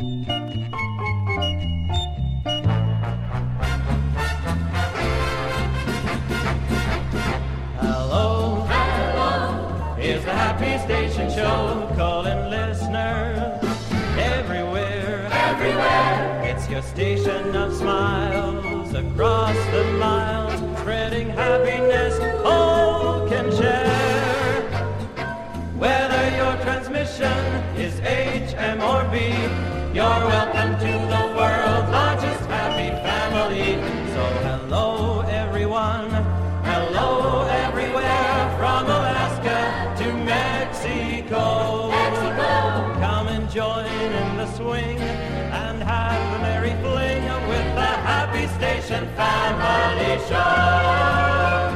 Hello, hello, it's the Happy Station Show, calling listeners everywhere, everywhere. It's your station of smiles across the miles, spreading happiness all can share. Whether your transmission is HM or B, you're welcome to the world's largest happy family. So hello everyone, hello everywhere, from Alaska to Mexico. Come and join in the swing and have a merry fling with the Happy Station Family Show.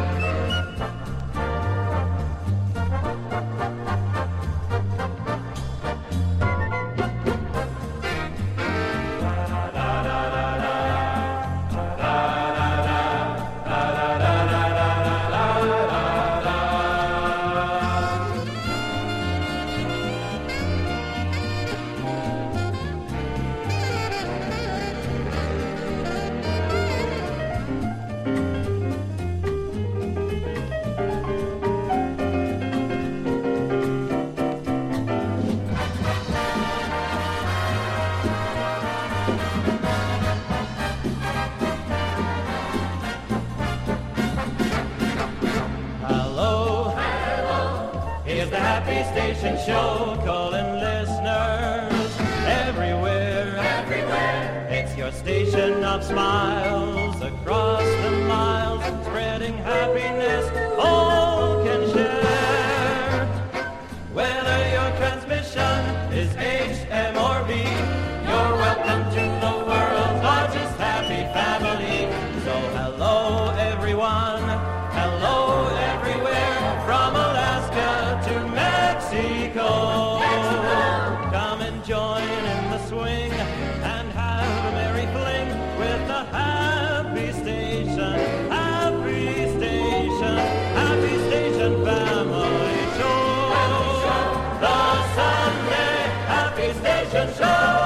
Station Show, calling listeners everywhere, everywhere. It's your station of smiles across the miles, spreading happiness all can share. Whether your transmission is HM or B, you're welcome to the world's largest happy family. So hello everyone, hello everywhere, from Alaska to Mexico. Come and join in the swing and have a merry fling with the Happy Station, Happy Station, Happy Station Family Show. The Sunday Happy Station Show.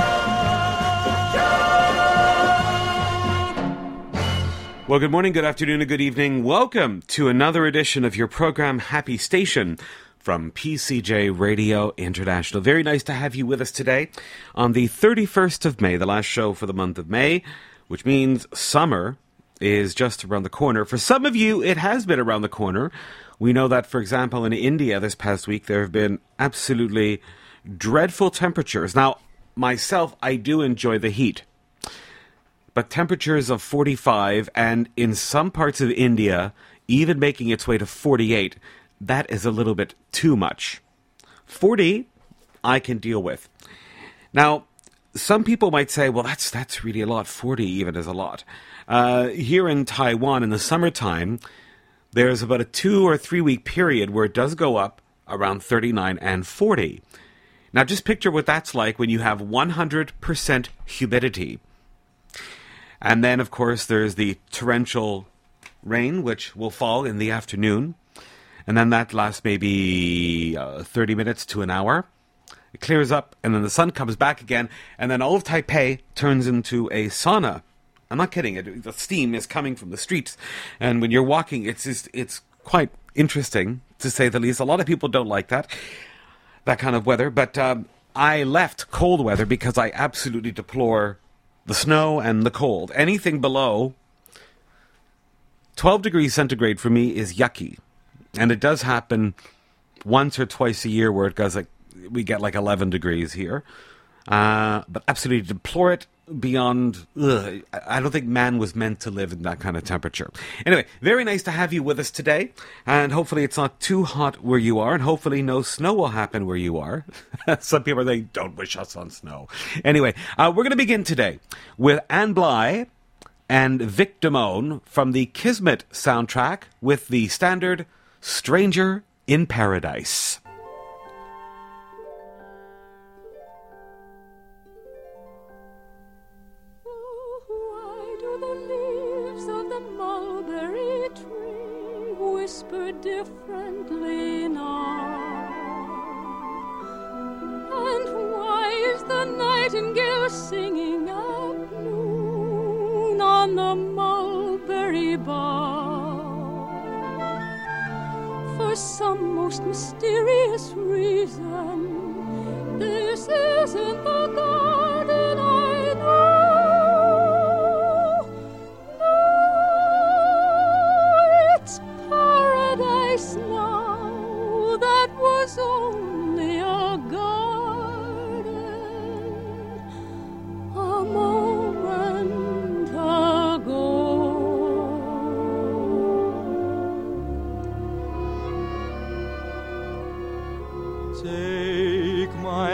Well, good morning, good afternoon, and good evening. Welcome to another edition of your program, Happy Station, from PCJ Radio International. Very nice to have you with us today on the 31st of May, the last show for the month of May, which means summer is just around the corner. For some of you, it has been around the corner. We know that, for example, in India this past week, there have been absolutely dreadful temperatures. Now, myself, I do enjoy the heat. But temperatures of 45, and in some parts of India, even making its way to 48, that is a little bit too much. 40, I can deal with. Now, some people might say, well, that's really a lot. 40 even is a lot. Here in Taiwan, in the summertime, there's about a 2 or 3 week period where it does go up around 39 and 40. Now, just picture what that's like when you have 100% humidity. And then, of course, there's the torrential rain, which will fall in the afternoon. And then that lasts maybe 30 minutes to an hour. It clears up, and then the sun comes back again. And then all of Taipei turns into a sauna. I'm not kidding. The steam is coming from the streets. And when you're walking, it's quite interesting, to say the least. A lot of people don't like that kind of weather. But I left cold weather because I absolutely deplore the snow and the cold. Anything below 12 degrees centigrade for me is yucky. And it does happen once or twice a year where it goes we get 11 degrees here. But absolutely deplore it beyond, I don't think man was meant to live in that kind of temperature. Anyway, very nice to have you with us today. And hopefully it's not too hot where you are. And hopefully no snow will happen where you are. Some people are saying, don't wish us on snow. Anyway, we're going to begin today with Anne Bly and Vic Damone from the Kismet soundtrack with the standard Stranger in Paradise. Whisper differently now, and why is the nightingale some most mysterious reason, this isn't the garden I know. No, it's paradise now. That was only a garden a moment ago. Take my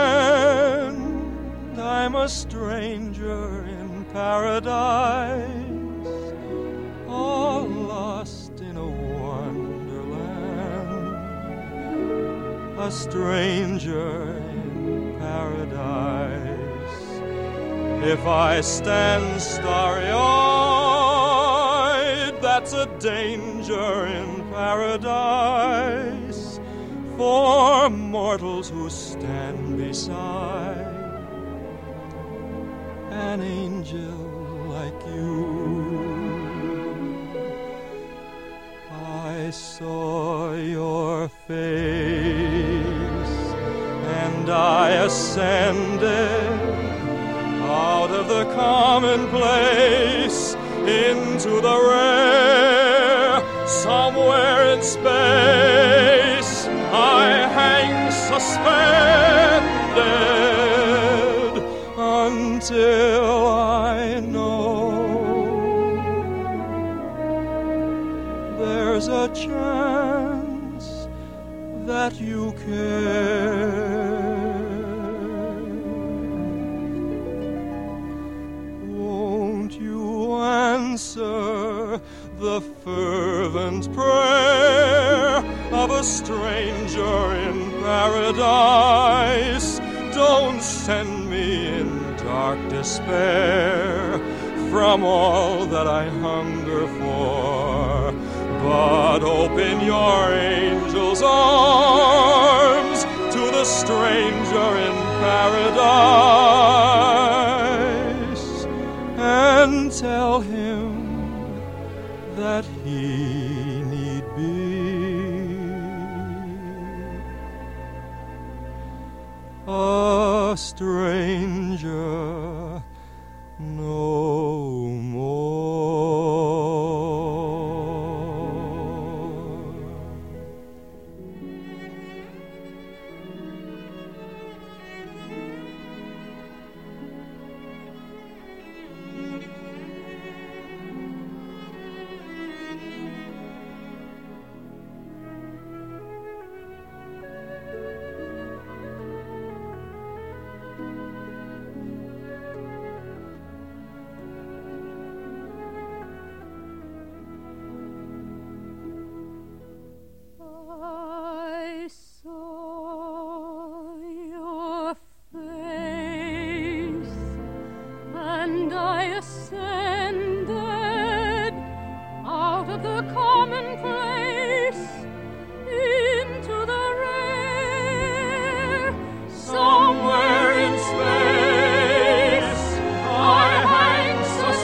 hand, I'm a stranger in paradise, all lost in a wonderland, a stranger in paradise. If I stand starry-eyed, that's a danger in paradise, for mortals who stand beside an angel like you. I saw your face and I ascended out of the commonplace into the rare. Somewhere in space I hang suspended until I know there's a chance that you care. Won't you answer the fervent prayer of a stranger in paradise? Don't send me in dark despair from all that I hunger for, but open your angel's arms to the stranger in paradise and tell him that he need be a stranger no more. I saw your face, and I ascended out of the commonplace into the rare. Somewhere in space I hang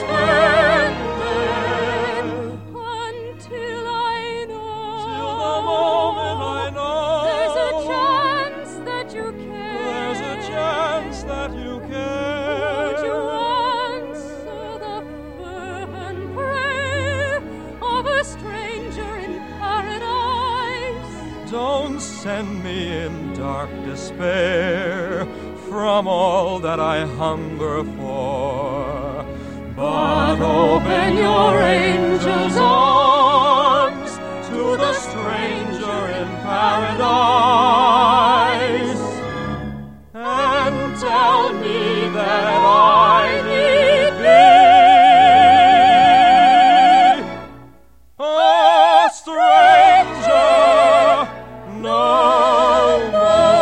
suspended until I know. Till the moment I know There's a chance that you care. there's a chance that you care. Would you answer the fervent prayer of a stranger in paradise? Don't send me in dark despair from all that I hunger for, but open your angel's arms to the stranger in paradise and tell me that I need be a stranger no more.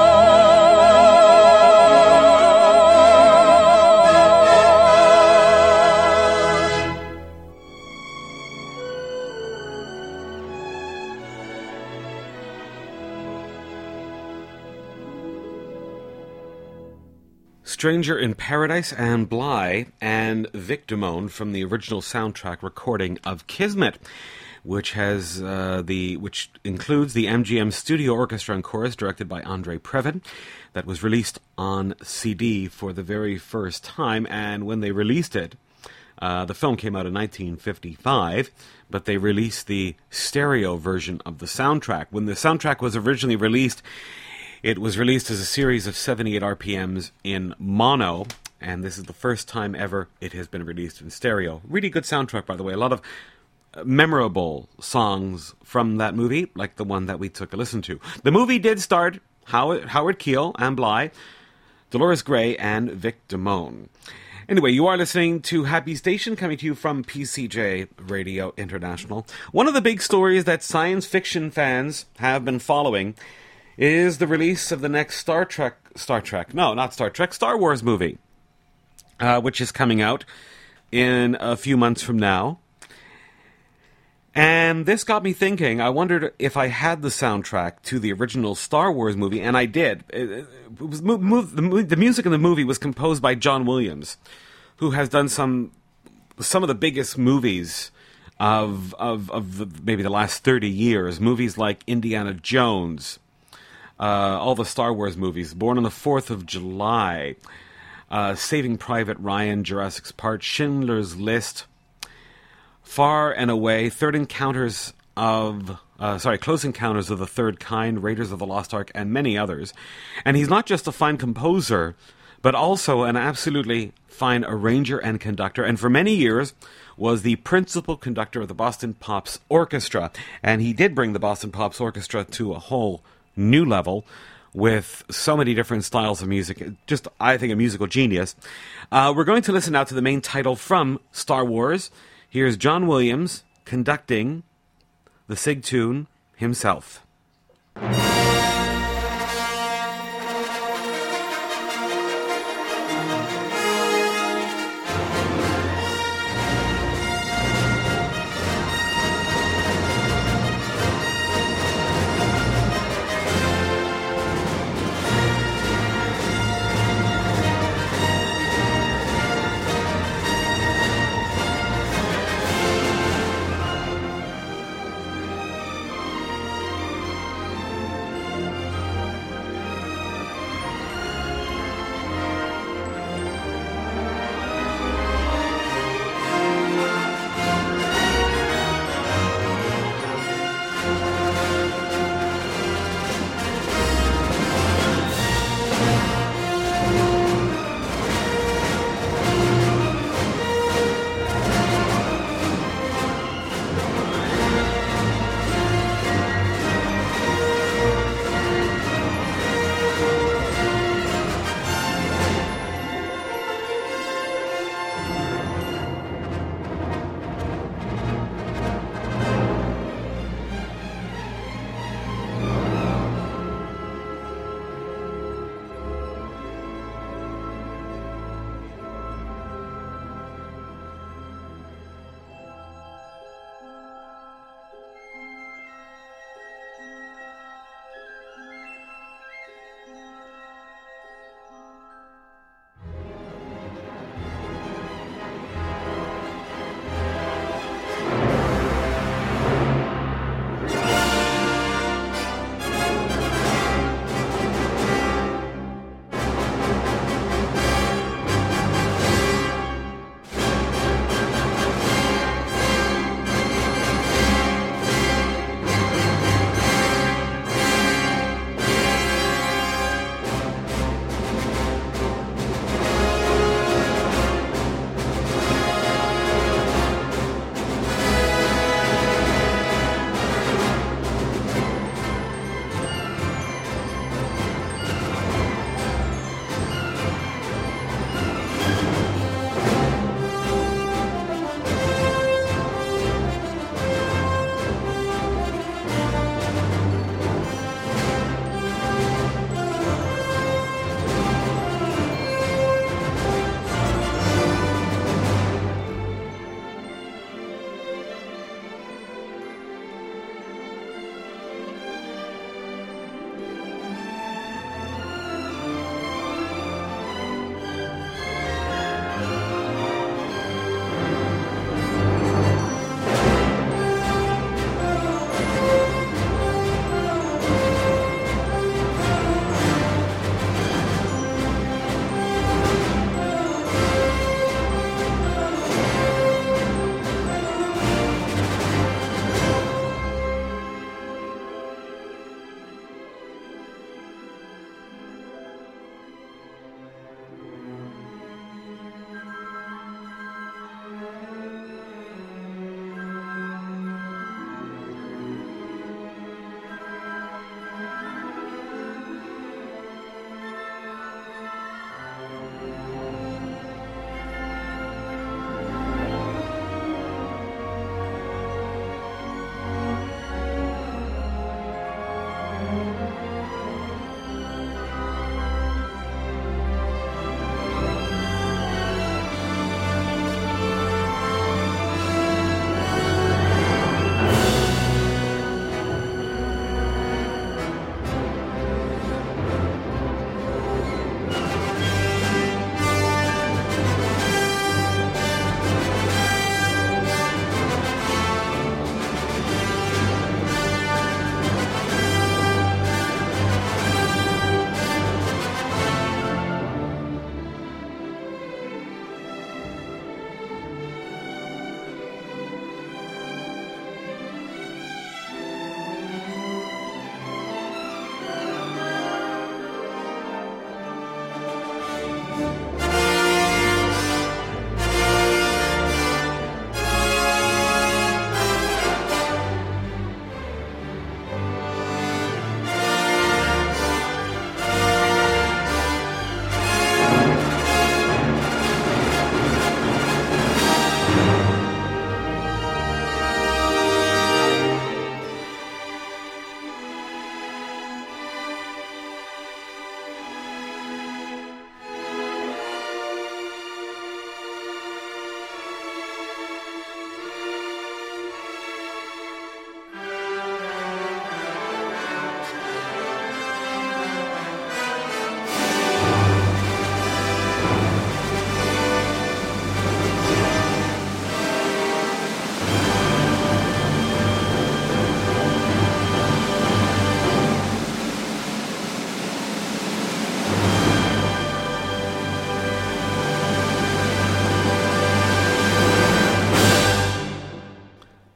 Stranger in Paradise, Anne Bly, and Victimone from the original soundtrack recording of Kismet. which which includes the MGM Studio Orchestra and Chorus, directed by Andre Previn, that was released on CD for the very first time. And when they released it, the film came out in 1955, but they released the stereo version of the soundtrack. When the soundtrack was originally released, it was released as a series of 78 RPMs in mono, and this is the first time ever it has been released in stereo. Really good soundtrack, by the way. A lot of memorable songs from that movie, like the one that we took a listen to. The movie did star Howard Keel, Anne Bly, Dolores Gray, and Vic Damone. Anyway, you are listening to Happy Station, coming to you from PCJ Radio International. One of the big stories that science fiction fans have been following is the release of the next Star Wars movie, which is coming out in a few months from now. And this got me thinking. I wondered if I had the soundtrack to the original Star Wars movie, and I did. The music in the movie was composed by John Williams, who has done some of the biggest movies of maybe the last 30 years. Movies like Indiana Jones, all the Star Wars movies, Born on the 4th of July, Saving Private Ryan, Jurassic Park, Schindler's List, Far and Away, Close Encounters of the Third Kind, Raiders of the Lost Ark, and many others. And he's not just a fine composer, but also an absolutely fine arranger and conductor, and for many years was the principal conductor of the Boston Pops Orchestra. And he did bring the Boston Pops Orchestra to a whole new level with so many different styles of music. Just, I think, a musical genius. We're going to listen now to the main title from Star Wars. Here's John Williams conducting the SIG tune himself.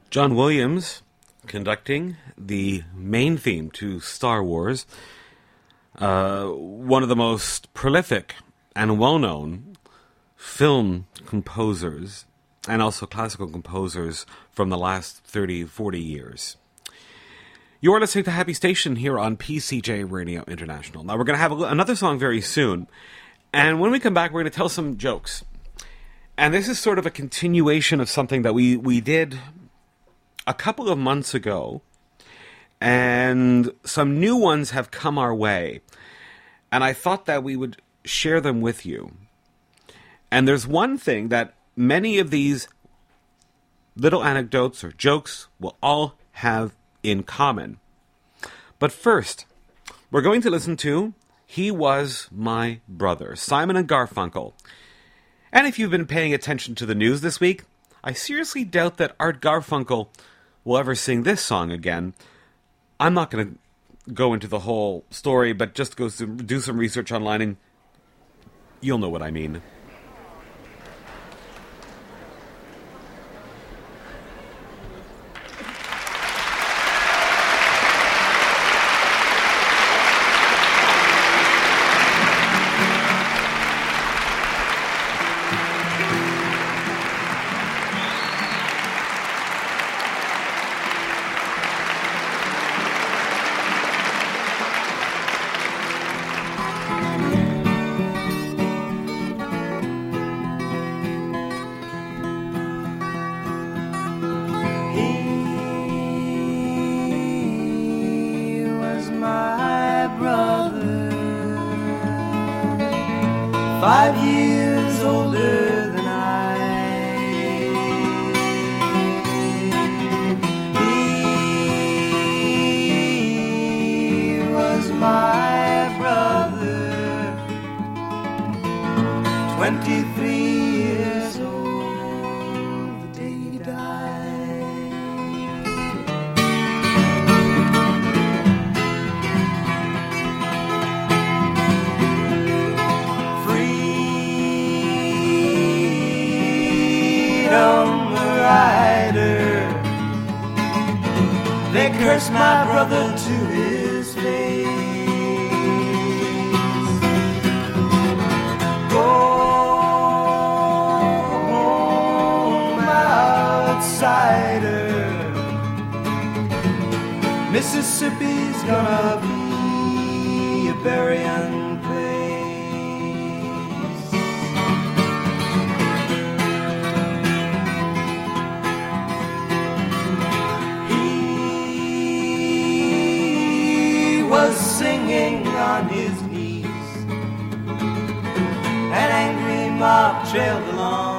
John Williams conducting the main theme to Star Wars, one of the most prolific and well-known film composers and also classical composers from the last 30, 40 years. You are listening to Happy Station here on PCJ Radio International. Now, we're going to have another song very soon, and when we come back, we're going to tell some jokes. And this is sort of a continuation of something that we did a couple of months ago, and some new ones have come our way, and I thought that we would share them with you. And there's one thing that many of these little anecdotes or jokes will all have in common. But first, we're going to listen to He Was My Brother, Simon and Garfunkel. And if you've been paying attention to the news this week, I seriously doubt that Art Garfunkel will ever sing this song again. I'm not going to go into the whole story, but just go do some research online and you'll know what I mean. My brother to his face. Go home, outsider. Mississippi's gonna be a burying place. He was singing on his knees. An angry mob trailed along.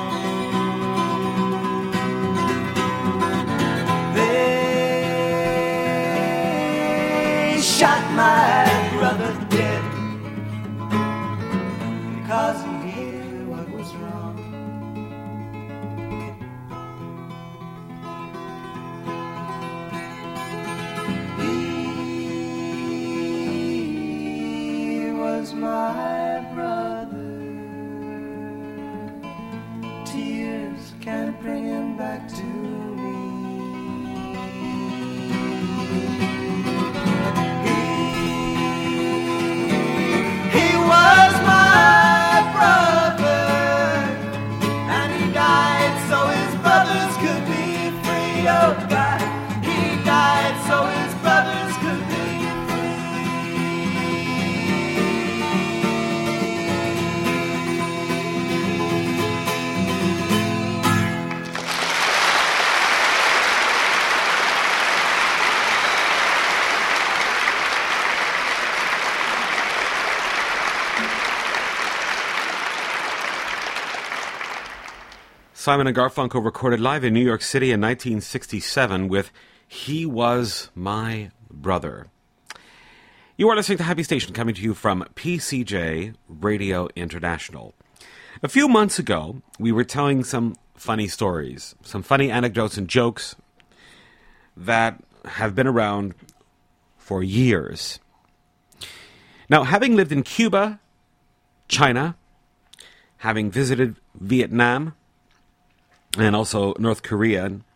They shot my brother dead because he did what was wrong. He was my brother. Tears can't bring him back to me. He was my brother, and he died so his brothers could be free. Oh God, he died so his brothers could be Simon and Garfunkel recorded live in New York City in 1967 with He Was My Brother. You are listening to Happy Station, coming to you from PCJ Radio International. A few months ago, we were telling some funny stories, some funny anecdotes and jokes that have been around for years. Now, having lived in Cuba, China, having visited Vietnam, and also North Korea,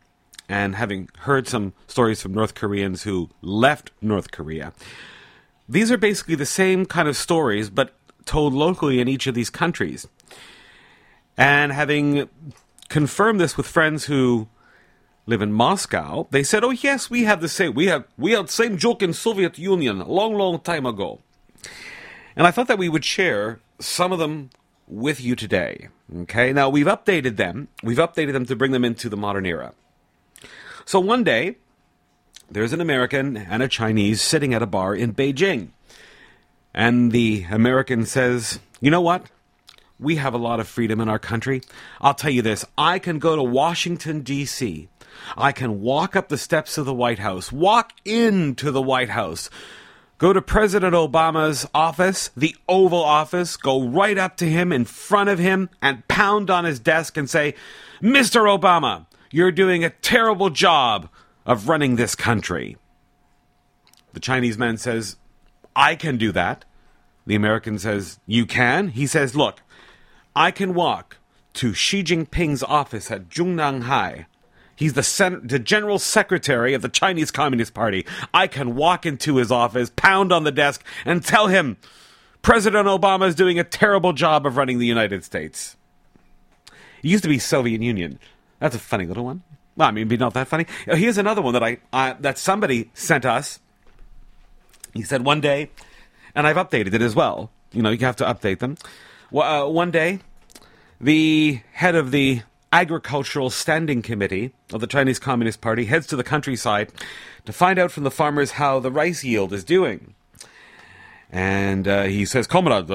and having heard some stories from North Koreans who left North Korea, these are basically the same kind of stories, but told locally in each of these countries. And having confirmed this with friends who live in Moscow, they said, "Oh yes, we have the same. We had the same joke in Soviet Union a long, long time ago." And I thought that we would share some of them with you today. Okay, now we've updated them. We've updated them to bring them into the modern era. So one day, there's an American and a Chinese sitting at a bar in Beijing. And the American says, "You know what? We have a lot of freedom in our country. I'll tell you this. I can go to Washington, D.C. I can walk up the steps of the White House, walk into the White House, go to President Obama's office, the Oval Office, go right up to him in front of him and pound on his desk and say, 'Mr. Obama, you're doing a terrible job of running this country.'" The Chinese man says, "I can do that." The American says, "You can?" He says, "Look, I can walk to Xi Jinping's office at Zhongnanhai. He's the General Secretary of the Chinese Communist Party. I can walk into his office, pound on the desk, and tell him President Obama is doing a terrible job of running the United States." It used to be Soviet Union. That's a funny little one. Well, I mean, not that funny. Here's another one that that somebody sent us. He said one day, and I've updated it as well. You know, you have to update them. One day, the head of the Agricultural Standing Committee of the Chinese Communist Party heads to the countryside to find out from the farmers how the rice yield is doing. And he says, "Comrade,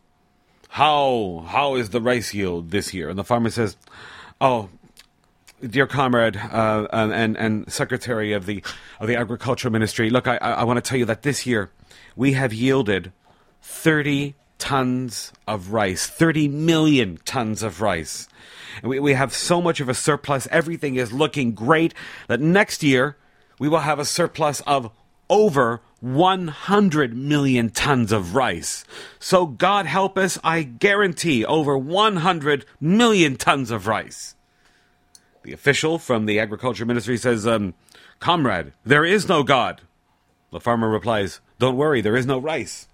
how is the rice yield this year?" And the farmer says, "Oh, dear comrade and secretary of the Agricultural Ministry, look, I want to tell you that this year we have yielded 30 tons of rice, 30 million tons of rice. And we have so much of a surplus, everything is looking great, that next year we will have a surplus of over 100 million tons of rice. So God help us, I guarantee over 100 million tons of rice." The official from the Agriculture Ministry says, "Comrade, there is no God." The farmer replies, "Don't worry, there is no rice."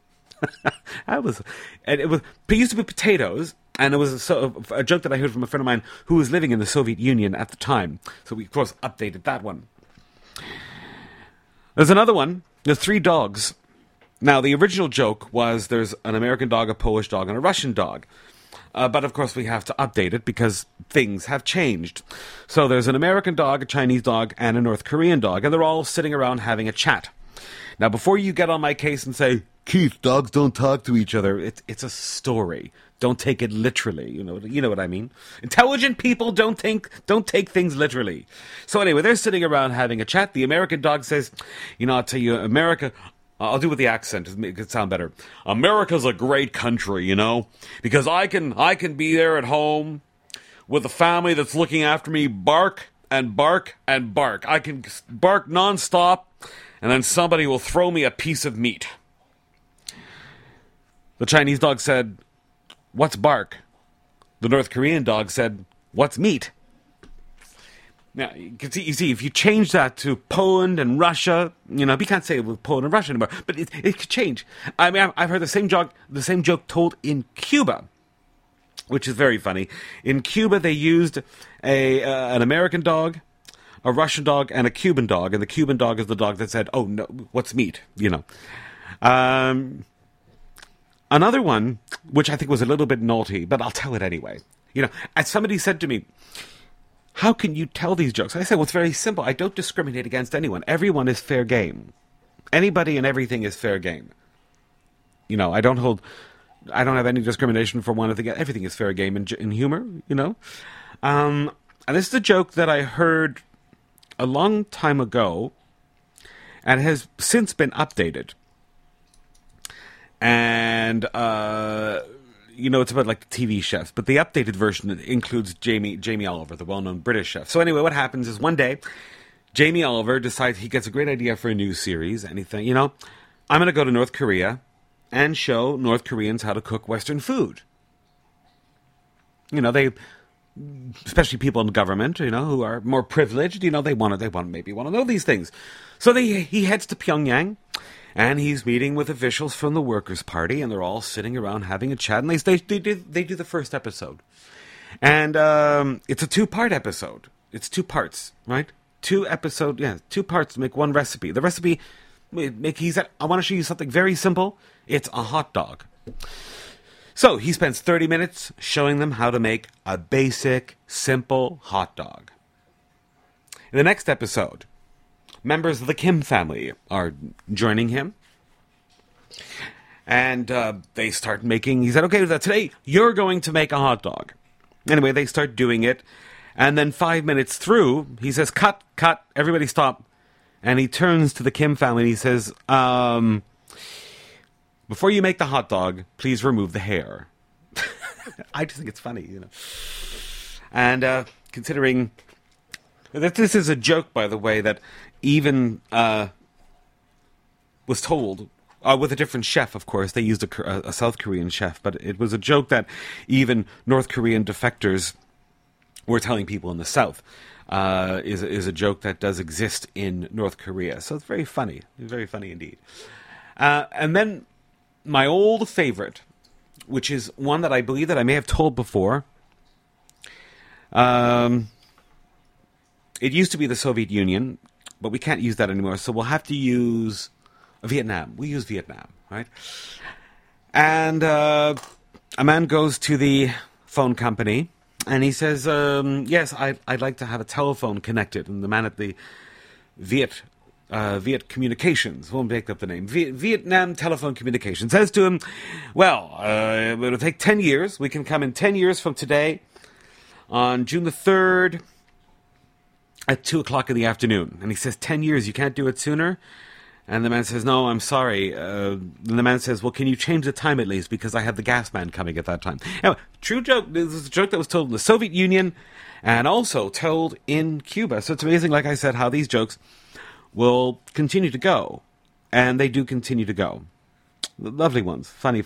It used to be potatoes, and it was a joke that I heard from a friend of mine who was living in the Soviet Union at the time. So we, of course, updated that one. There's another one. There's 3 dogs. Now, the original joke was there's an American dog, a Polish dog, and a Russian dog. But, of course, we have to update it because things have changed. So there's an American dog, a Chinese dog, and a North Korean dog, and they're all sitting around having a chat. Now, before you get on my case and say, "Keith, dogs don't talk to each other," it's a story. Don't take it literally. You know what I mean. Intelligent people don't take things literally. So anyway, they're sitting around having a chat. The American dog says, "I'll tell you, America." I'll do with the accent to make it sound better. "America's a great country, because I can be there at home with a family that's looking after me, bark and bark and bark. I can bark nonstop, and then somebody will throw me a piece of meat." The Chinese dog said, "What's bark?" The North Korean dog said, "What's meat?" Now, you see, if you change that to Poland and Russia, you can't say it with Poland and Russia anymore, but it could change. I mean, I've heard the same joke told in Cuba, which is very funny. In Cuba, they used an American dog, a Russian dog, and a Cuban dog, and the Cuban dog is the dog that said, "Oh, no, what's meat?" Another one, which I think was a little bit naughty, but I'll tell it anyway. As somebody said to me, "How can you tell these jokes?" I said, "Well, it's very simple. I don't discriminate against anyone. Everyone is fair game. Anybody and everything is fair game. I don't have any discrimination for one or the other. Everything is fair game in humor, And this is a joke that I heard a long time ago and has since been updated. And, it's about like TV chefs, but the updated version includes Jamie Oliver, the well-known British chef. So anyway, what happens is one day, Jamie Oliver decides he gets a great idea for a new series, and he thinks, I'm going to go to North Korea and show North Koreans how to cook Western food. They especially people in government, who are more privileged, they maybe want to know these things. So he heads to Pyongyang, and he's meeting with officials from the Workers' Party, and they're all sitting around having a chat, and they do the first episode. And it's a 2-part episode. It's 2 parts, right? 2 parts to make one recipe. The recipe, I want to show you something very simple. It's a hot dog. So he spends 30 minutes showing them how to make a basic, simple hot dog. In the next episode, members of the Kim family are joining him. And they start making... He said, okay, today you're going to make a hot dog. Anyway, they start doing it. And then 5 minutes through, he says, cut, everybody stop. And he turns to the Kim family and he says, before you make the hot dog, please remove the hair. I just think it's funny, And considering that this is a joke, by the way, that even was told with a different chef, of course. They used a South Korean chef, but it was a joke that even North Korean defectors were telling people in the South. Is a joke that does exist in North Korea. So it's very funny. It's very funny indeed. And then my old favorite, which is one that I believe that I may have told before. It used to be the Soviet Union, but we can't use that anymore. So we'll have to use Vietnam. We use Vietnam, right? And a man goes to the phone company, and he says, yes, I'd like to have a telephone connected. And the man at the Viet Communications, won't make up the name, Vietnam Telephone Communications, says to him, well, it'll take 10 years. We can come in 10 years from today on June the 3rd at 2 o'clock in the afternoon. And he says, 10 years, you can't do it sooner? And the man says, no, I'm sorry. And the man says, well, can you change the time at least? Because I have the gas man coming at that time. Now, true joke. This is a joke that was told in the Soviet Union and also told in Cuba. So it's amazing, like I said, how these jokes will continue to go. And they do continue to go. Lovely ones. Funny.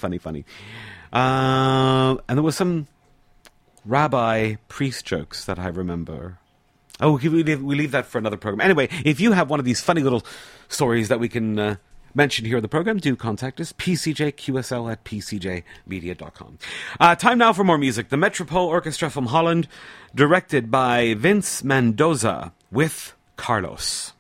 And there was some rabbi priest jokes that I remember. Oh, we leave that for another program. Anyway, if you have one of these funny little stories that we can mention here in the program, do contact us, pcjqsl@pcjmedia.com. Time now for more music. The Metropole Orchestra from Holland, directed by Vince Mendoza, with Carlos.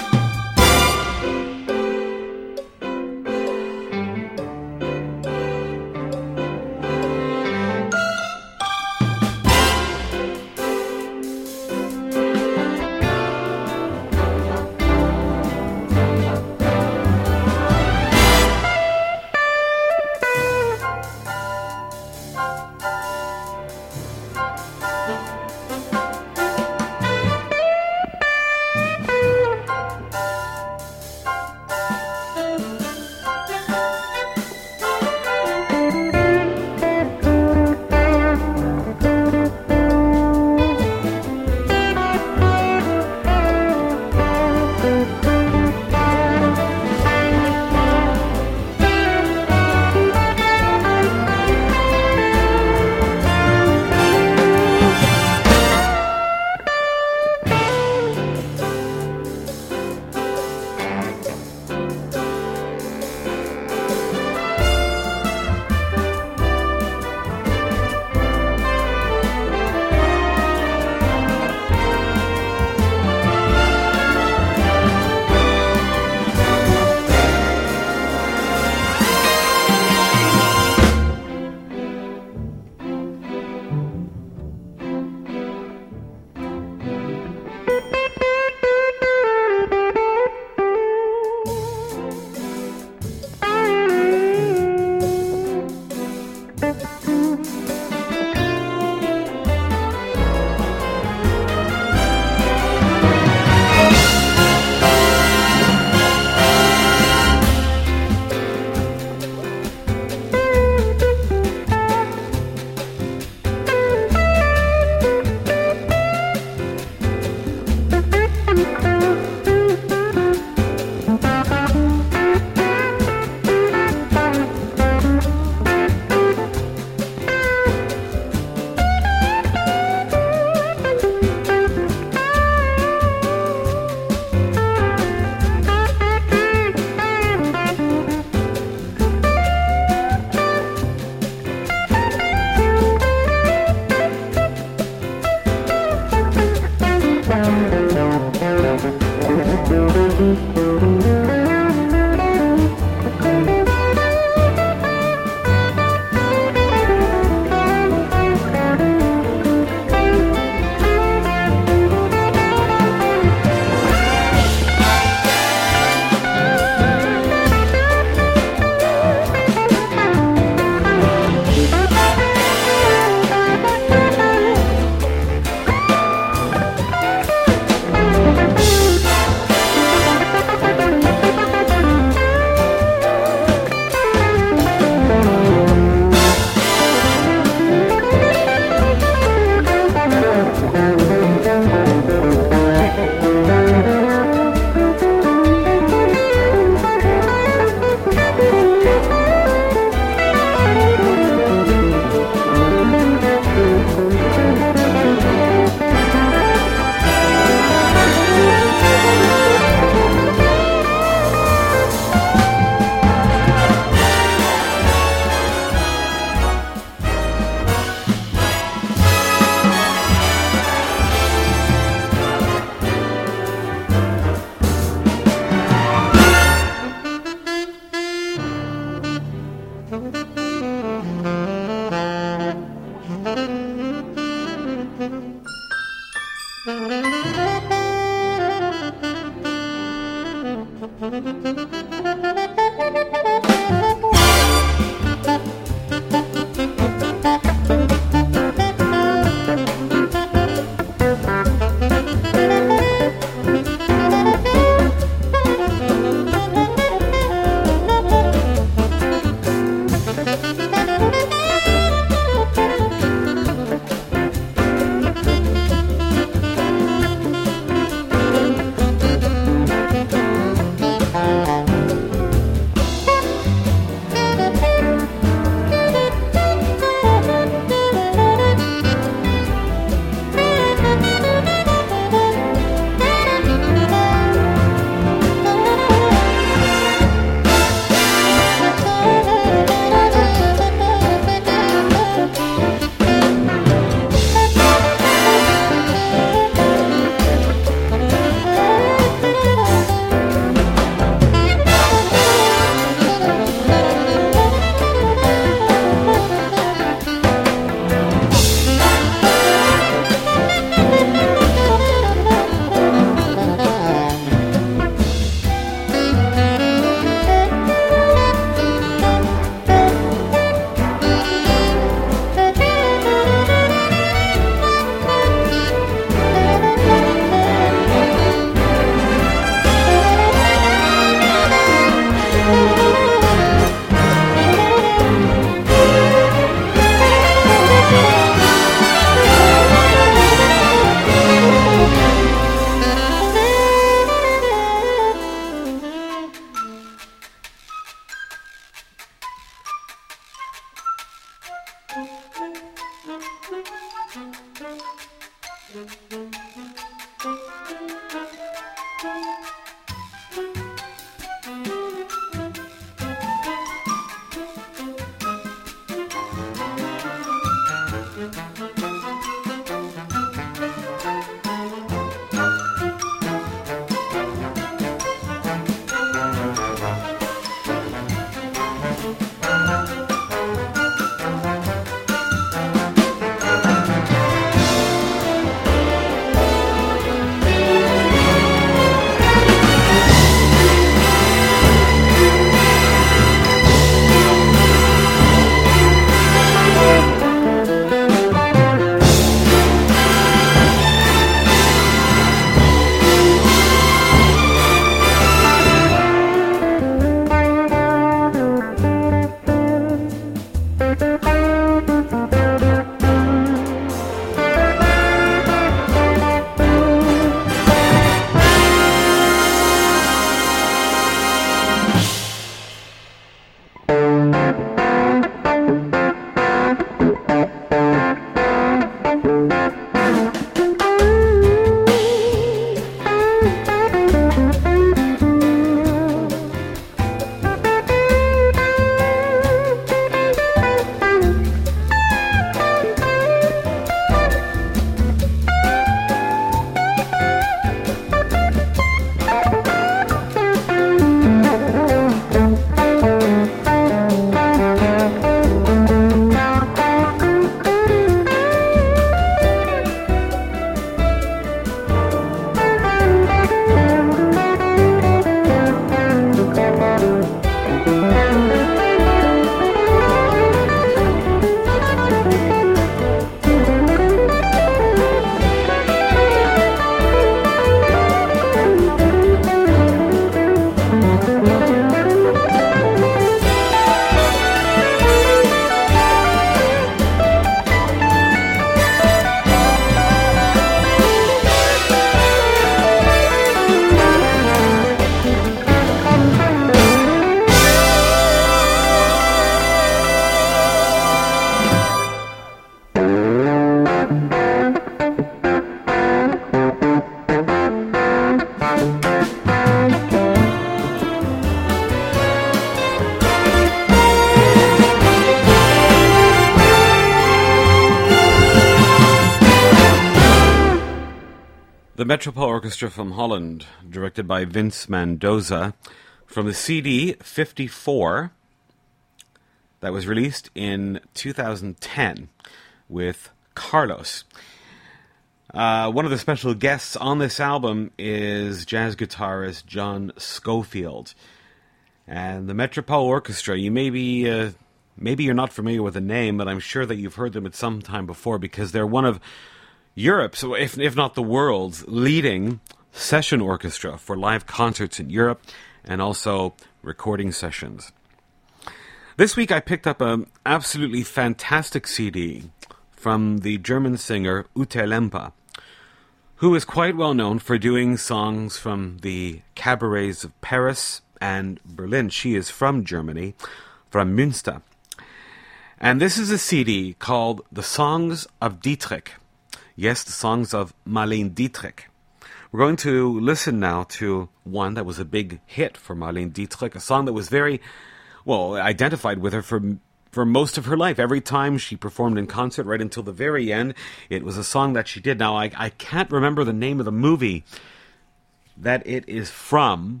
Metropole Orchestra from Holland, directed by Vince Mendoza, from the CD 54 that was released in 2010 with Carlos. One of the special guests on this album is jazz guitarist John Scofield. And the Metropole Orchestra, you maybe you're not familiar with the name, but I'm sure that you've heard them at some time before because they're one of Europe's, if not the world's, leading session orchestra for live concerts in Europe and also recording sessions. This week I picked up an absolutely fantastic CD from the German singer Ute Lemper, who is quite well known for doing songs from the cabarets of Paris and Berlin. She is from Germany, from Münster. And this is a CD called The Songs of Dietrich. Yes, the songs of Marlene Dietrich. We're going to listen now to one that was a big hit for Marlene Dietrich, a song that was very, well, identified with her for most of her life. Every time she performed in concert, right until the very end, it was a song that she did. Now, I can't remember the name of the movie that it is from.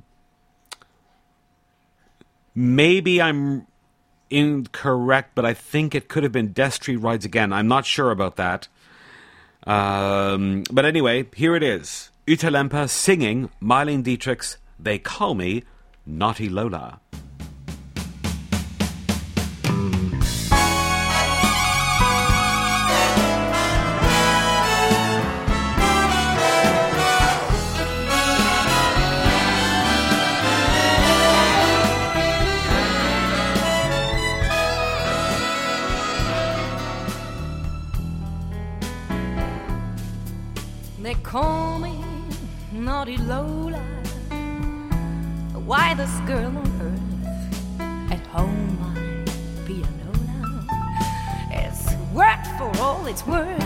Maybe I'm incorrect, but I think it could have been Destry Rides Again. I'm not sure about that. But anyway, here it is. Ute Lemper singing Marlene Dietrich's They Call Me Naughty Lola. They call me Naughty Lola, the wildest girl on earth. At home my pianola is worth for all it's worth.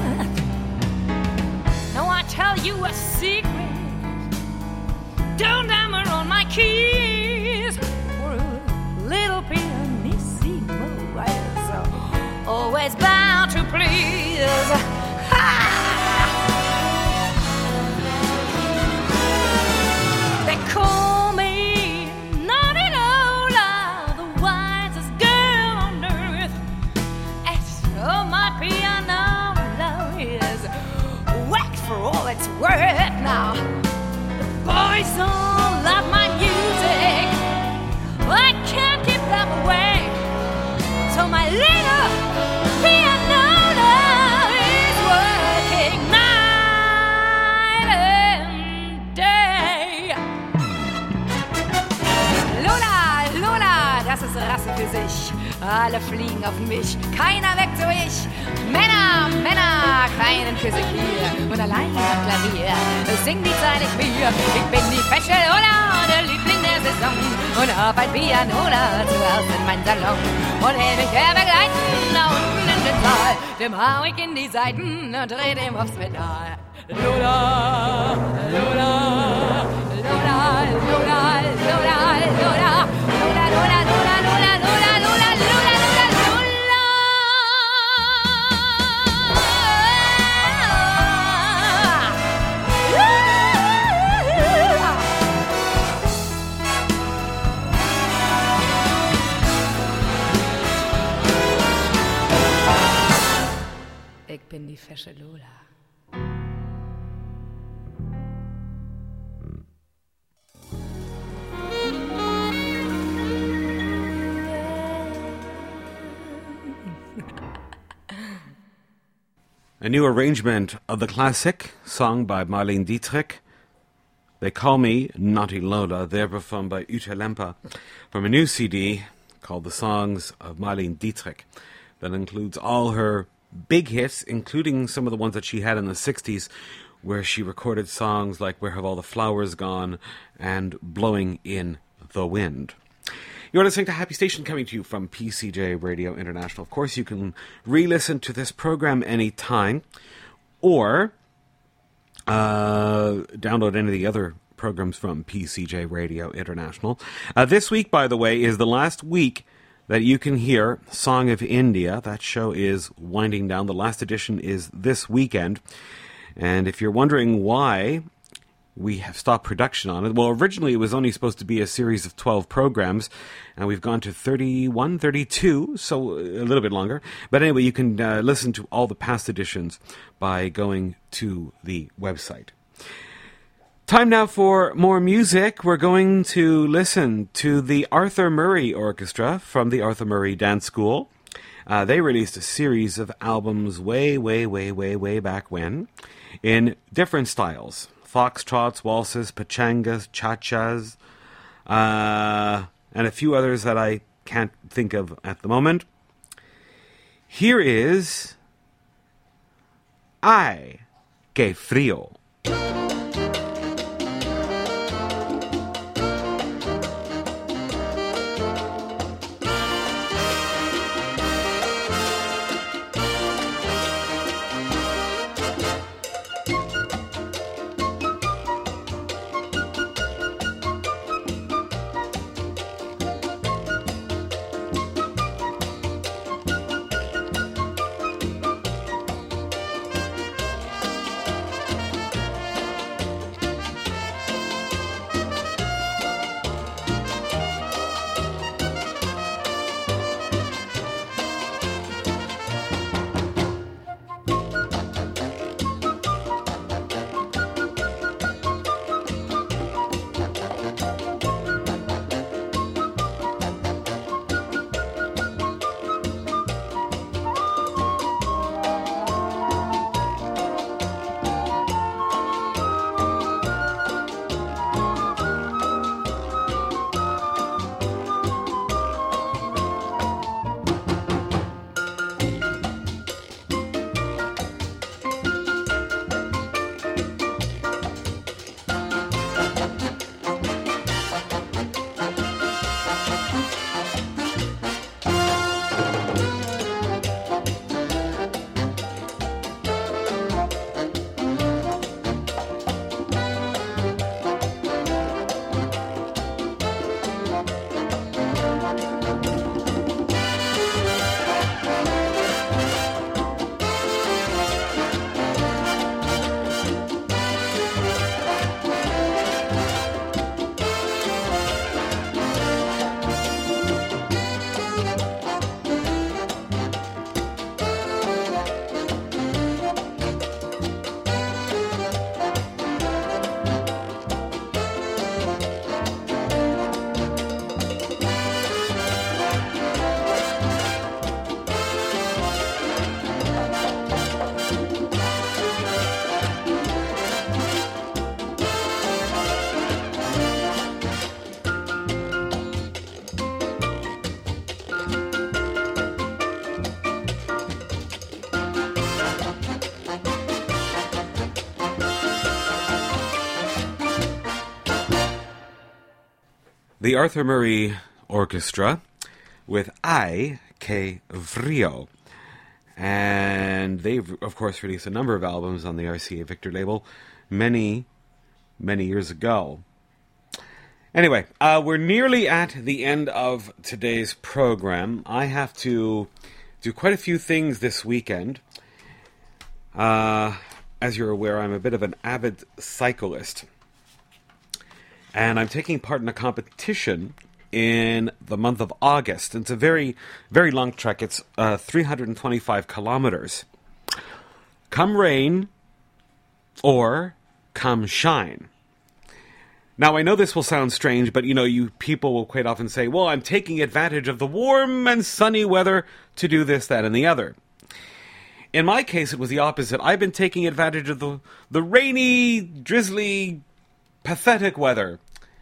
Now I tell you a secret, don't hammer on my keys. For a little pianissimo is always bound to please. Ha! They call me Naughty Lola, the wisest girl on earth. And my piano is whacked for all it's worth. Now, the boys all love my music, I can't keep them away. So my little pianola is working night and day. Das ist Rasse für sich. Alle fliegen auf mich, keiner weckt so ich. Männer, Männer, keinen Küsse hier. Und allein am Klavier singt die Zeit nicht mir. Ich bin die fesche Lola, der Liebling der Saison. Und hab ein Pianola zu Hause in meinem Salon. Und will mich begleiten, da unten in den Saal. Dem hau ich in die Seiten und dreh dem aufs Pedal. Lola, Lola, Lola, Lola, Lola, Lola. Lola, Lola, Lola, Lola, Lola, Lola, Lola, Lola, Lola. Ich bin die fesche Lola. A new arrangement of the classic, sung by Marlene Dietrich. They Call Me Naughty Lola, there performed by Ute Lemper, from a new CD called The Songs of Marlene Dietrich, that includes all her big hits, including some of the ones that she had in the 60s, where she recorded songs like Where Have All the Flowers Gone and Blowing in the Wind. You're listening to Happy Station, coming to you from PCJ Radio International. Of course, you can re-listen to this program anytime, or download any of the other programs from PCJ Radio International. This week, by the way, is the last week that you can hear Song of India. That show is winding down. The last edition is this weekend. And if you're wondering why we have stopped production on it. Well, originally it was only supposed to be a series of 12 programs, and we've gone to 31, 32, so a little bit longer. But anyway, you can listen to all the past editions by going to the website. Time now for more music. We're going to listen to the Arthur Murray Orchestra from the Arthur Murray Dance School. They released a series of albums way back when in different styles. Foxtrots, waltzes, pachangas, cha-chas, and a few others that I can't think of at the moment. Here is Ay, que frío. The Arthur Murray Orchestra with Ay, que frío. And they've, of course, released a number of albums on the RCA Victor label many years ago. Anyway, we're nearly at the end of today's program. I have to do quite a few things this weekend. As you're aware, I'm a bit of an avid cyclist. And I'm taking part in a competition in the month of August. It's a very, very long trek. It's 325 kilometers. Come rain or come shine. Now, I know this will sound strange, but, you people will quite often say, well, I'm taking advantage of the warm and sunny weather to do this, that, and the other. In my case, it was the opposite. I've been taking advantage of the rainy, drizzly, pathetic weather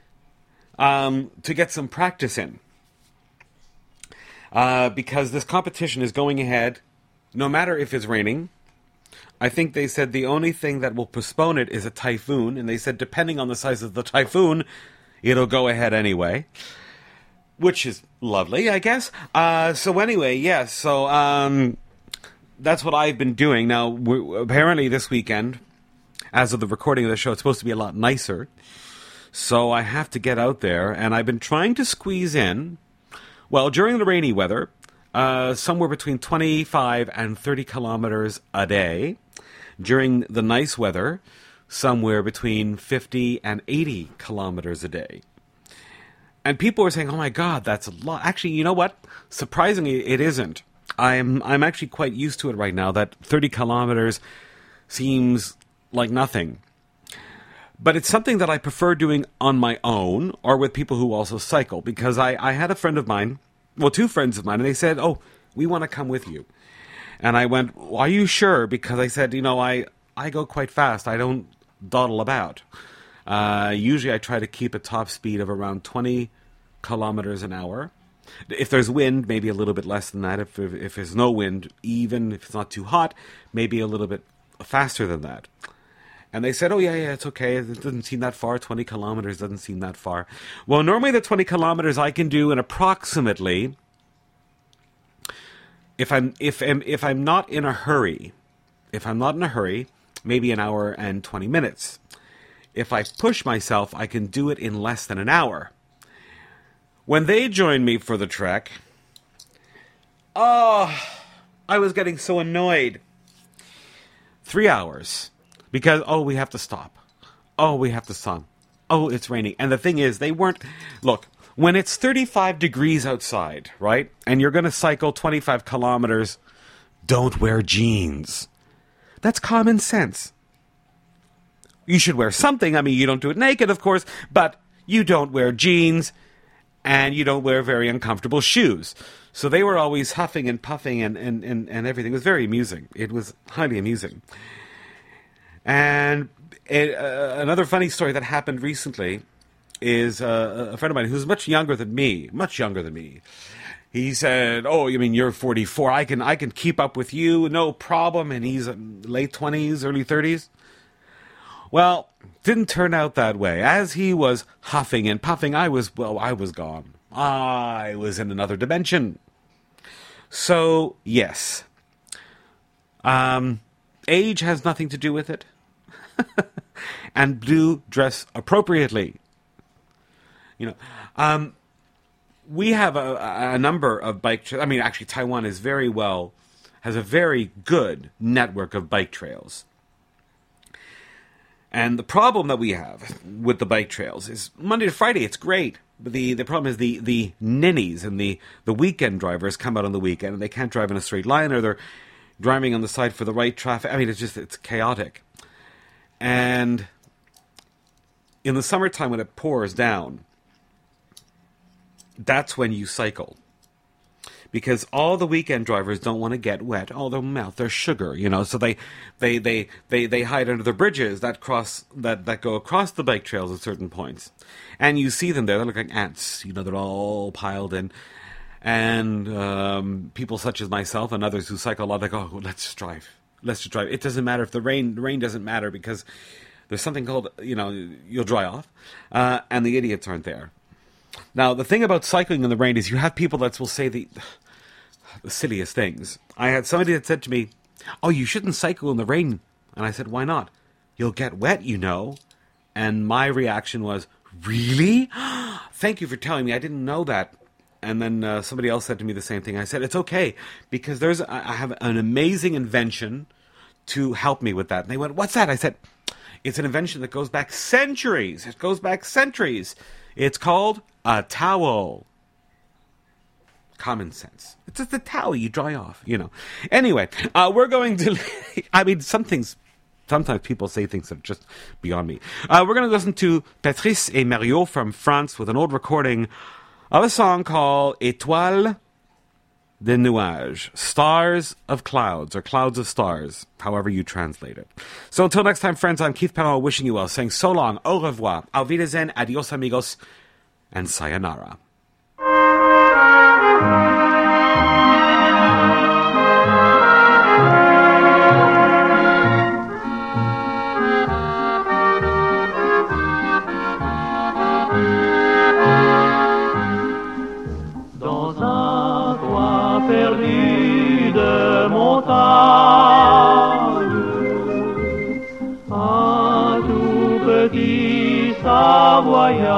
to get some practice in. Because this competition is going ahead no matter if it's raining. I think they said the only thing that will postpone it is a typhoon, and they said depending on the size of the typhoon, it'll go ahead anyway. Which is lovely, I guess. So anyway, yes, so that's what I've been doing. Now, apparently this weekend, as of the recording of the show, it's supposed to be a lot nicer. So I have to get out there, and I've been trying to squeeze in, well, during the rainy weather, somewhere between 25 and 30 kilometers a day. During the nice weather, somewhere between 50 and 80 kilometers a day. And people were saying, oh my God, that's a lot. Actually, you know what? Surprisingly, it isn't. I'm actually quite used to it right now, that 30 kilometers seems like nothing. But it's something that I prefer doing on my own or with people who also cycle, because I had a friend of mine, well, two friends of mine, and they said, oh, we want to come with you. And I went, well, are you sure? Because I said, you know, I go quite fast. I don't dawdle about. Usually I try to keep a top speed of around 20 kilometers an hour. If there's wind, maybe a little bit less than that. If there's no wind, even if it's not too hot, maybe a little bit faster than that. And they said, oh, yeah, it's okay. It doesn't seem that far. 20 kilometers doesn't seem that far. Well, normally the 20 kilometers I can do in approximately, if I'm not in a hurry, maybe an hour and 20 minutes. If I push myself, I can do it in less than an hour. When they joined me for the trek, I was getting so annoyed. 3 hours. Because, we have to stop. We have to stop. It's raining. And the thing is, they weren't... Look, when it's 35 degrees outside, right? And you're going to cycle 25 kilometers, don't wear jeans. That's common sense. You should wear something. I mean, you don't do it naked, of course, but you don't wear jeans and you don't wear very uncomfortable shoes. So they were always huffing and puffing and everything. It was very amusing. It was highly amusing. And another funny story that happened recently is a friend of mine who's much younger than me. He said, oh, you mean you're 44. I can keep up with you, no problem. And he's late 20s, early 30s. Well, didn't turn out that way. As he was huffing and puffing, I was gone. I was in another dimension. So, yes. Age has nothing to do with it. And do dress appropriately. You know, we have a number of bike trails. I mean, actually, Taiwan has a very good network of bike trails. And the problem that we have with the bike trails is Monday to Friday, it's great. But the problem is the ninnies and the weekend drivers come out on the weekend and they can't drive in a straight line, or they're driving on the side for the right traffic. I mean, it's chaotic. And in the summertime when it pours down, that's when you cycle. Because all the weekend drivers don't want to get wet. Oh, they'll melt their sugar, you know. So they hide under the bridges that go across the bike trails at certain points. And you see them there. They look like ants. You know, they're all piled in. And people such as myself and others who cycle a lot, they go, oh, let's just drive. It doesn't matter if the rain doesn't matter, because there's something called, you know, you'll dry off. And the idiots aren't there. Now, the thing about cycling in the rain is you have people that will say the silliest things. I had somebody that said to me, oh, you shouldn't cycle in the rain. And I said, why not? You'll get wet, you know. And my reaction was, really? Thank you for telling me. I didn't know that. And then somebody else said to me the same thing. I said, it's okay, because I have an amazing invention to help me with that. And they went, what's that? I said, it's an invention that goes back centuries. It's called a towel. Common sense. It's just a towel you dry off, you know. Anyway, we're going to... I mean, sometimes people say things that are just beyond me. We're going to listen to Patrice et Mario from France with an old recording of a song called Étoiles de nuages, stars of clouds, or clouds of stars, however you translate it. So until next time, friends, I'm Keith Perron wishing you well, saying so long, au revoir, auf Wiedersehen, adios amigos, and sayonara. Perdu de montagne, un tout petit Savoyard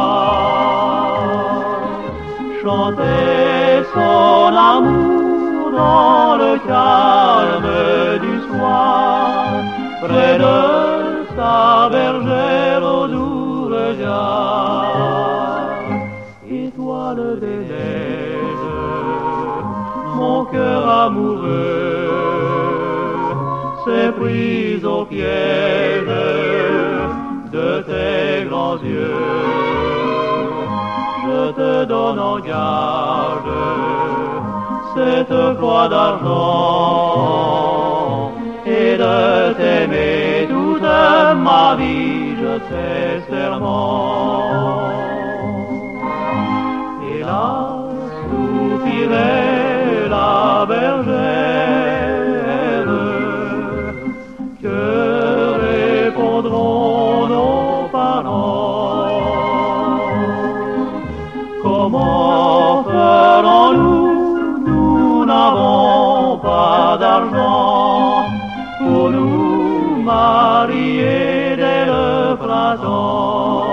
chantait son amour dans le calme du soir, près de la bergère au doux regard. Étoile des neiges, mon cœur amoureux s'est pris au piège de tes grands yeux. Je te donne en gage cette croix d'argent, et de t'aimer toute ma vie je fais serment. Et là soupirait la bergère, que répondront nos parents? Comment ferons-nous? Nous n'avons pas d'argent pour nous marier dès le printemps.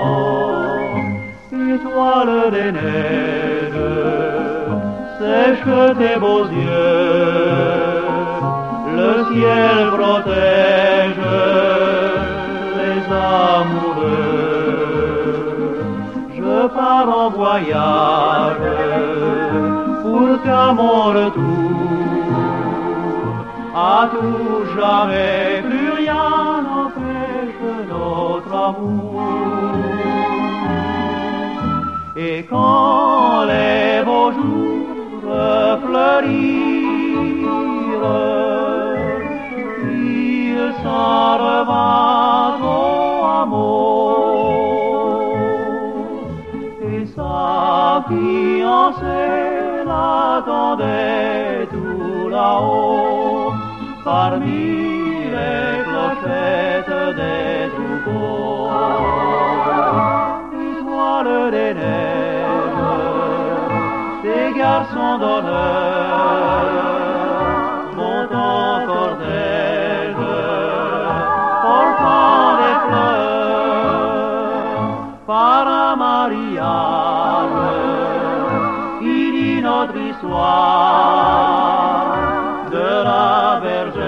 Étoile des neiges, sèche tes beaux yeux, le ciel protège les amoureux. Je pars en voyage pour qu'à mon retour, à tout jamais, plus rien n'empêche notre amour. Et quand les beaux jours fleurirent, il s'en revint au amour, et sa fiancée l'attendait tout là-haut, parmi les clochettes des troupeaux. Étoile des neiges, ces garçons d'honneur vont en cortège, portant des fleurs par un mariage. Il dit notre histoire de la bergère